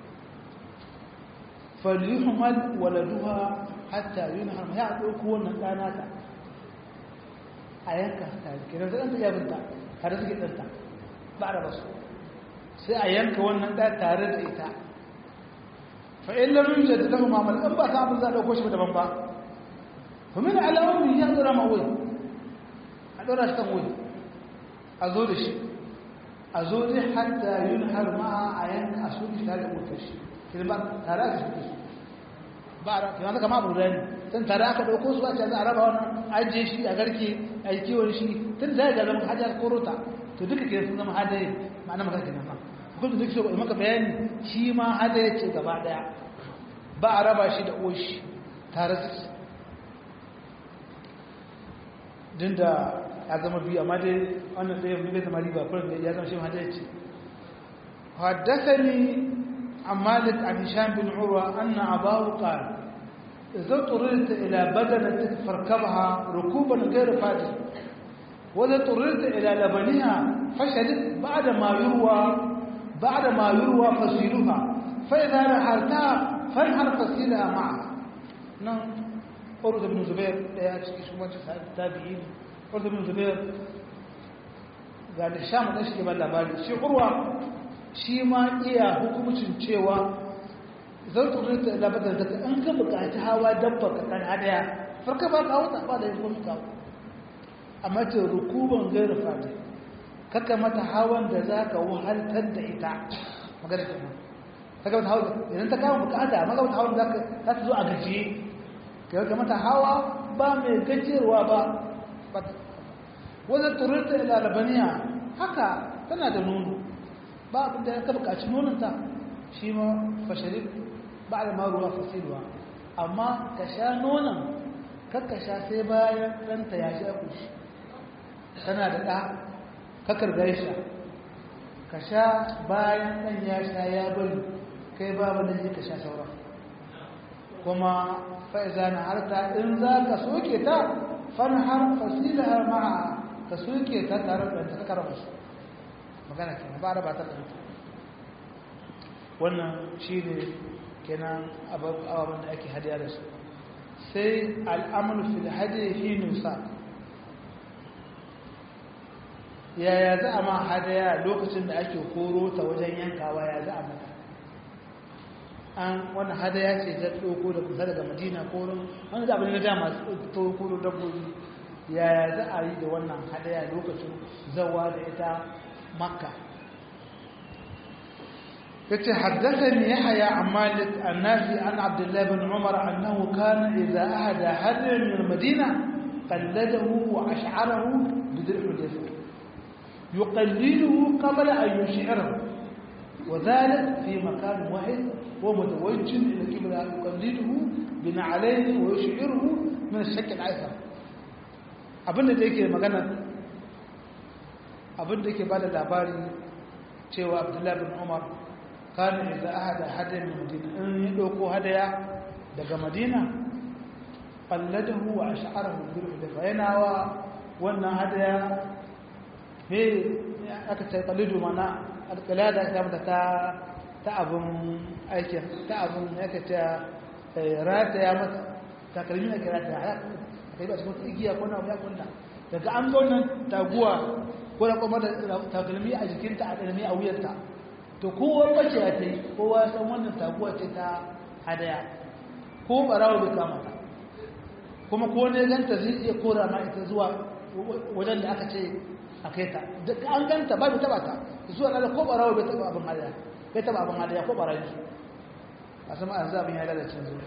falyuhmal waladuha hatta yunhar ya dauko wannan dana ta a yanka ta kiran da ta yabinta har da take danta ba da basu sai a yanka wannan da tare da ita fa in lam yujad lahu ma'mal an ba ta abin za dauko shi daban ba fa min alawi ya dora mawai a dora shi kan wuri a zo da shi a zo dai hatta yunhar ma'a a yanka a su shi tare da mutar shi ba tare da shi ba a yanzu kama abu da ne tun tare aka ɗauko su a ce za a raba wannan ajiye shi a garke a yi kiwon shi tun da ya zama hajjar korota to duka ke sun zama hadaye ma'ana maka ke nan kuma da duk so maka bayani shi ma hadaye ce gaba ɗaya ba a raba shi da oshi tare da shi din da ya zama biyu amma dai wannan ɗaya bai zama riba kullum da ya zama shi hadaye ce حدثني عن مالك عن هشام بن عروة أن أباه قال إذا اضطررت إلى بدنة فاركبها ركوبا غير فاجر وإذا اضطررت إلى لبنها فشرب بعد ما يروى فصيلها فإذا نحرتها فانحر فصيلها معها نعم أرد بن زبير لا يأتي شو التابعين أرد بن زبير قال هشام الأشكي بلا بالي شي عروة shi ma iya hukumcin cewa zan tsoronta labatar da an ka bukaci hawa dabba ka kan hadaya farka ba kawo ta ba da yin kuma kawo amma ce rukuban gairu fata kaka mata hawan da za ka wahaltar da ita magana ke nan kaka mata hawan idan ta kawo bukata maka mata hawan za ta zo a gajiye ka mata hawa ba mai gajiyarwa ba wajen tsoronta ila labaniya haka tana da nono ba abin da ya ka bukaci nononta shi ma fasharif ba da maruwa fasilwa amma ka sha nonon kakka sha sai bayan ɗanta ya sha kushi tana da ɗa kakar gaisha ka sha bayan ɗan ya sha ya bari kai babu da ka sha sauran kuma fa'iza na harta in za ka soke ta fanhar fasilahar ma'a ka soke ta tare da ɗanta kakar wasu magana kenan ba raba ta ɗanta wannan shi ne kenan ababen da ake hadiya da su sai al'amul fil hadiya fi nusa yaya za a ma hadaya lokacin da ake koro ta wajen yankawa ya za a mata an wannan hadaya ce ta ɗauko da kusa daga madina koron wani zaɓi na dama koro dabbobi yaya za a yi da wannan hadaya lokacin zawa da ita makka yace haddathani yahya an malik an-nafi an abdullah ibn umar annahu kana idha ahada hadyan min al-madina qalladahu wa ash'arahu bidr'u al-jazr yuqalliduhu qabla an yush'irahu wa dhalik fi makan wahid wa mutawajjih ila qibla yuqalliduhu bina'alayhi wa yush'iruhu min ash-shakl al-aysar abinda da yake magana abinda yake bada labari cewa Abdullahi bin Umar kana idza ahada hadayan min Madina in ya dauko hadaya daga Madina qalladahu wa ash'arahu bil hudafa yana wa wannan hadaya he aka ce qallidu mana alqalada ta mata ta abun aikin ta abun yake ta rata ya mata takalmi na kira ta kai ba cikin igiya ko na ya kunna daga an ga wannan taguwa ko da kuma da takalmi a jikinta a dalmi a wuyarta to kowa bace ya tai kowa san wannan taguwa ce ta hadaya ko barawo bai kama ta kuma ko ne ganta zai iya kora ma ita zuwa wajen da aka ce a kai ta daga an ganta ba bai taba ta zuwa kala ko barawo bai taba abin hadaya bai taba abin hadaya ko barawo a sama an zabin ya lalace zuwa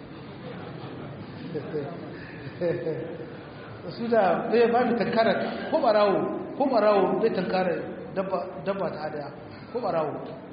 su da zai ba da tankara ko barawo zai tankara dabba ta hadaya ko barawo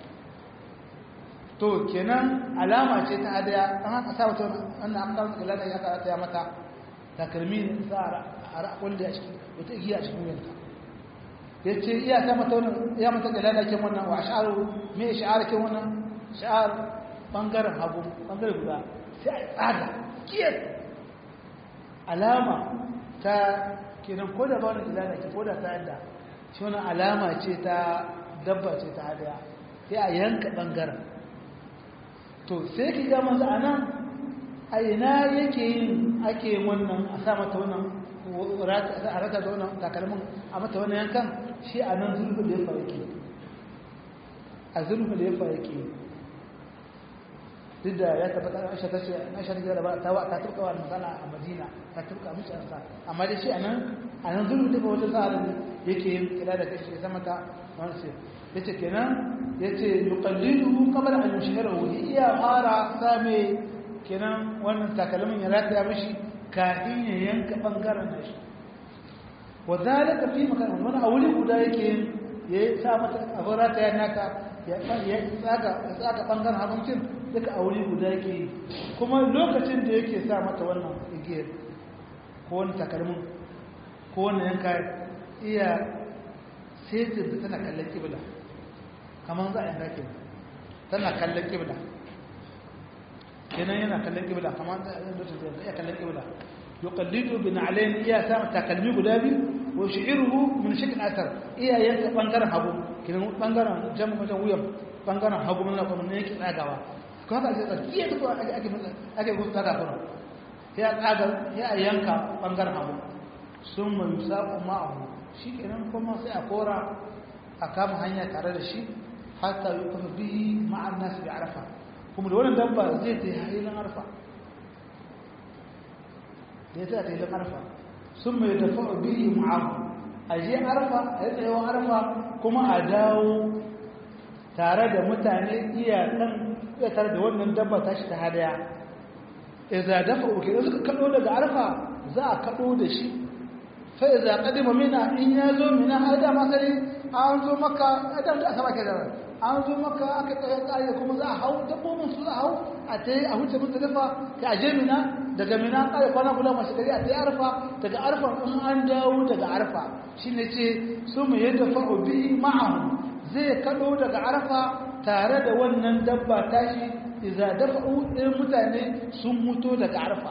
to kenan alama ce ta hadaya an haka sa wata wannan an kawo tsakila da ya karata ya mata takalmi za a rakulle a cikin wata igiya a cikin yanta ya ce iya ta mata wannan ya mata galala ken wannan wa sha'aru me sha'ar ken wannan sha'ar bangaren hagu bangaren guda sai a tsada kiyar alama ta kenan ko da ba wani ilana ke ko da ta yadda shi wani alama ce ta dabba ce ta hadaya sai a yanka ɓangaren to sai ki ga masu a nan a ina yake yin ake wannan a sa mata wannan a rata da wannan takalmin a mata wannan yankan shi a nan zulfin da ya faru ke a zulfin da ya faru ke duk da ya tabbata Aisha ta ce Aisha ta gida da ta tabka wa magana a Madina ta tabka mishi an sa amma dai shi anan zulu da wata tsara yake yin kira da kashi sama ta wannan sai yace kenan yace yuqallidu qabla an yushhirahu iya fara same kenan wannan takalmin ya rataya mishi kafin ya yanka bangaren da shi wadalika fi makan wannan aure guda yake ya sa mata abin rataya naka ya tsaga bangaren abincin duka a wuri guda yake kuma lokacin da yake sa mata wannan igiyar ko wani takalmin ko wannan yanka iya setin da tana kallon kibla kamar za a yanka ke tana kallon kibla kenan yana kallon kibla kamar da iya kallon kibla yuqallidu bin alayn iya sa takalmi guda biyu wa shi'iruhu min shakl athar iya yanka bangaren hagu kenan bangaren jama'a wajen wuyan bangaren hagu mun kuma ne yake tsagawa ko haka sai tsakiya duk ake gusta da kuma ya tsaga ya yanka bangaren hagu sun mai yusafu ma'ahu shi kenan kuma sai a kora a kama hanya tare da shi hatta yi kuma biyi ma'an nasu bi arfa kuma da wannan dabba zai ta yi hailin arfa da ya ta yi hailin arfa sun mai dafa biyi ma'ahu a je arfa a yi tsayewa arfa kuma a dawo tare da mutane iyakan ya tare da wannan dabba ta shi ta hadaya iza dafa uke da suka kado daga arfa za a kado da shi fa iza qadima mina in ya zo mina hada masari an zo maka adam da asaba ke da an zo maka aka tsaya kuma za a hau dabbobin su za a hau a tayi a huce mutu dafa ka aje mina daga mina kai kwana kula mashi gari a tayi arfa daga arfa in an dawo daga arfa shine ce su mu yadda fa'u bi ma'ahu zai kado daga arfa tare da wannan dabba tashi iza dafa'u ɗin mutane sun mutu daga arfa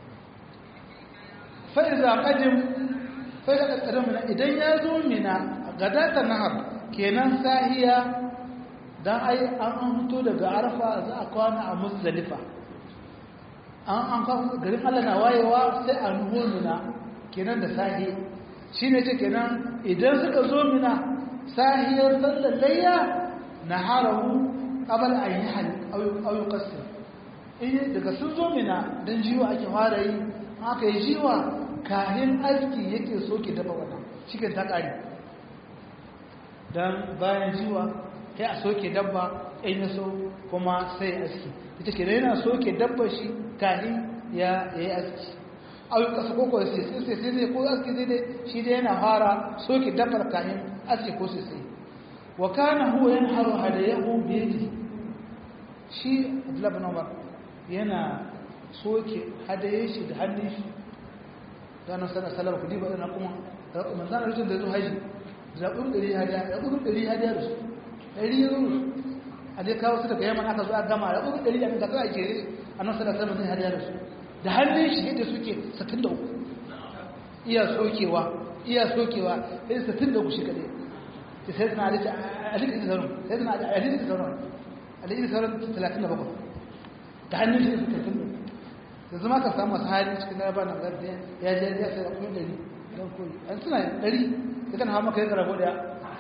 fa iza qadim fa iza qadim idan ya zo mina gadatan nahar kenan sahiya dan ai an mutu daga arfa za a kwana a muzdalifa an kawo garin Allah na wayewa sai a nuho mina kenan da sahi shine ce kenan idan suka zo mina sahiyar sallar layya naharahu qabla an yahal aw yuqassir daga sun zo mina dan jiwa ake fara yi aka yi jiwa kahin aski yake soke dafa wannan cikin ta kare dan bayan jiwa sai a soke dabba in ya so kuma sai aski ita ke yana soke dabba shi kahin ya yi aski aw yuqassir ko sai ko aski dai shi dai yana fara soke dabbar kahin aski ko sai wa kana huwa yanharu hadayahu bi yadihi shi Abdullah ibn Umar yana soke hadaye shi da hannun shi da nan sanar salama kudi ba ɗana kuma manzana rikin da zo haji da raƙun ɗari hadiya da su ɗari ya zo a dai kawo su daga yamma aka zo a gama raƙun ɗari da ta kawai ke a nan sanar salama zai hadiya da su da hannun shi yadda suke 63 iya sokewa sai 63 shi kaɗai ta sai suna alikin sauran sai suna alikin sauran 37 da hannun shi suke 63 da zama ka samu masu hali cikin laraba na garda ya je ya sai da kuma 100 don koyi an suna 100 da kan hawa maka yi karabo daya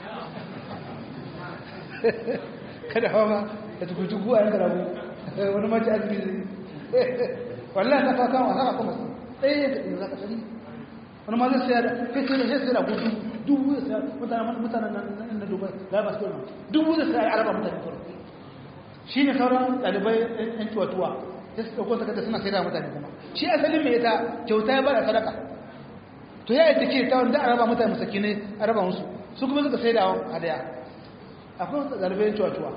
kada hawa ma da tukutuku a yin karabo wani mace azumi wallahi ta kawo a haka kuma ɗaya da ɗaya za ka sani wani ma zai sayar kai sai da gudu dubu da sayar mutanen nan na dubai za ba su ɗaya dubu da sayar araba mutane kawai shi ne sauran ɗalibai yan tuwa-tuwa sai su ɗauko sakata suna sai da mutane kuma shi asalin mai ta kyauta ya bada sadaka to ya yi take ta wanda araba mutane musaki ne araba musu su kuma suka sai da hadaya akwai wasu ɗalibai yan tuwa-tuwa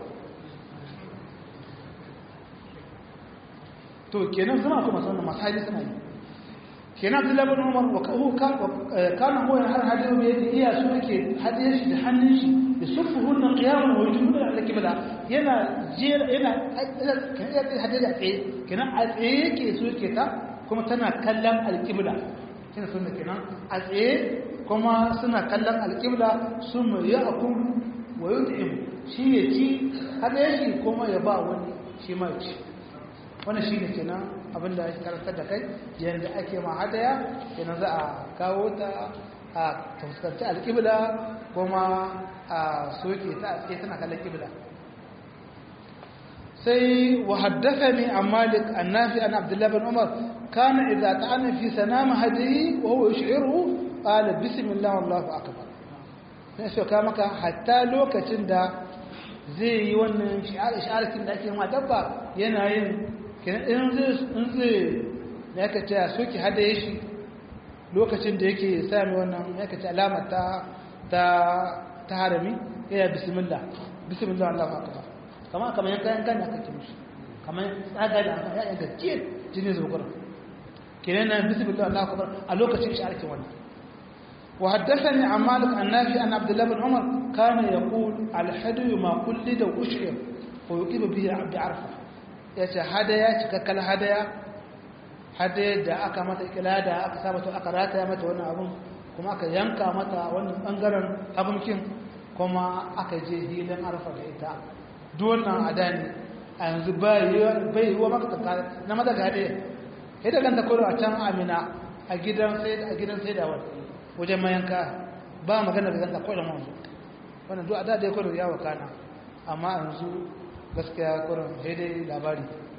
to kenan zama kuma sanar masu hali suna yi kenan abdullahi bin umar wa kana koyar har hadiyo bai yadda iya su yake hadiye shi da hannun shi da sufu hunnan kiyamun wa yujubu da alkibla yana jera yana hadiye a tsaye kenan a tsaye yake su yake ta kuma tana kallon alkibla kina sunna kenan a tsaye kuma suna kallon alkibla sun ya akul wa yud'im shi ya ci hadiye shi kuma ya ba wani shi ma ya ci wannan shi ne kenan abinda ake karantar da kai yadda ake ma hadaya kenan za a kawo ta a fuskanci alƙibla kuma a soke ta a tsaye tana kallon ƙibla sai wa haddathani an malik an nafi an abdullah bin umar kana idza ta'ana fi sanam hadiyi wa huwa yush'iru qala bismillah wallahu akbar sai so ka maka hatta lokacin da zai yi wannan shi'arkin da ake ma dabba yana yin in zai ya ka ce a soke hadaye shi lokacin da yake sami wannan ya ka ce alamar ta harami ya yi bismillah Allah ba kama yankan ya kake mushi kama tsaga da ya yanka kiyar jini zuwa kenan na bismillah Allah ba a lokacin shi arkin wannan wa haddathani an malik an nafi an abdullah bin umar kana yaqul al hadu ma kulli da ushir wa yuqibu bihi abd arfa ya ce hadaya cikakkal hadaya da aka mata ikila da aka saba to aka rataya mata wannan abun kuma aka yanka mata wannan bangaren abunkin kuma aka je hilin arfa da ita duk wannan adani a yanzu bai yi wa maka na mata gade sai da ganta koro a can amina a gidan sai da wajen mayanka ba magana da ganta koro manzo wannan duk ada da koro ya wakana amma yanzu gaskiya kurin daidai labari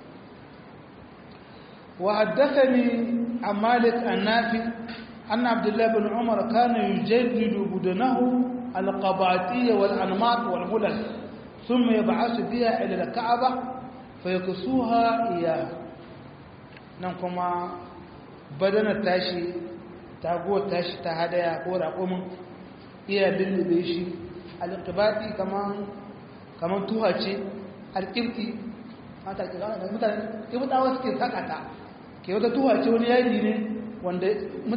wa haddathani an malik an nafi anna abdullah bin umar kana yujaddidu budanahu al-qabatiyya wal anmat wal hulal thumma yab'athu biha ila al-ka'bah fayaksuha iya nan kuma badana tashi tago tashi ta hadaya ko raƙumin iya lullube shi al-qabati kaman tuha ce alƙibti mutane ƙibtawa suke sakata ke wata tuwa ce wani yaji ne wanda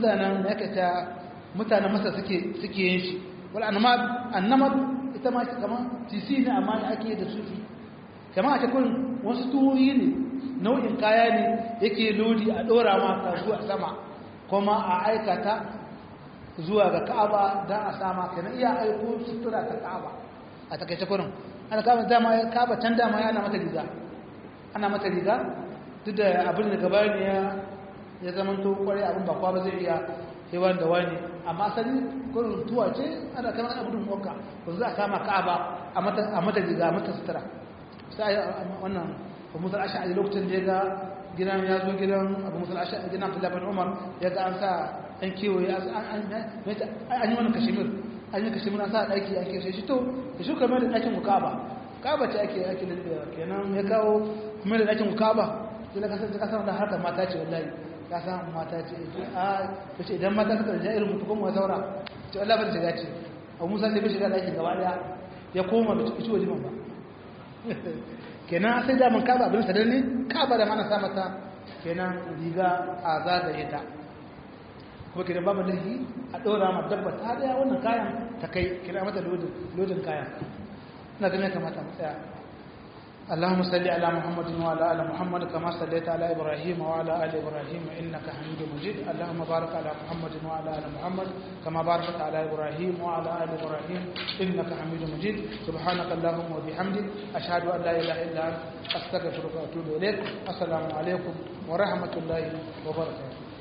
mutanen masa suke yin shi wal annamar ita ma kama tisi ne amma da ake da sufi kama a cikin wasu tuwoyi ne nau'in kaya ne yake lodi a ɗora ma kasuwa sama kuma a aikata zuwa ga ka'aba don a sama kana iya aiko sutura ta ka'aba a takaice kurin ana kama dama kaba can dama ana mata riga duk da abin da gaba ne ya zama to kwarai abin ba kwa ba zai iya hewan da wani amma asali gurin tuwa ce ana kama ana gudun mokka ba za a kama ka'aba a mata riga a mata sutura sai wannan abu musul ash'ari lokacin da ya ga gidan ya zo gidan abu musul ash'ari gidan abdullahi bin umar ya ga an sa an kewaye an yi wani kashimir an yi kashimir an sa ɗaki an kewaye shi to da shi kamar da ɗakin kaba ce ake lalbewa kenan ya kawo kuma da ɗakin kaba sai na kasar da harkar mata ce wallahi ya san mata ce a ce idan mata suka da irin mutu kuma zaura ce wallahi ban shiga ce abu musa sai bai shiga ɗakin gaba ɗaya ya koma bai ci wajen ba kenan sai daman kaba abin sadar ne kaba da mana sa mata kenan riga a zagaye ta kuma kidan babu lahi a ɗora ma dabba ta daya wannan kayan ta kai kira mata lodin kayan ina ganin kamata mu tsaya اللهم صل على محمد وعلى ال محمد كما صليت على ابراهيم وعلى ال ابراهيم انك حميد مجيد اللهم بارك على محمد وعلى ال محمد كما باركت على ابراهيم وعلى ال ابراهيم انك حميد مجيد سبحانك اللهم وبحمدك اشهد ان لا اله الا انت استغفرك واتوب اليك السلام عليكم ورحمه الله وبركاته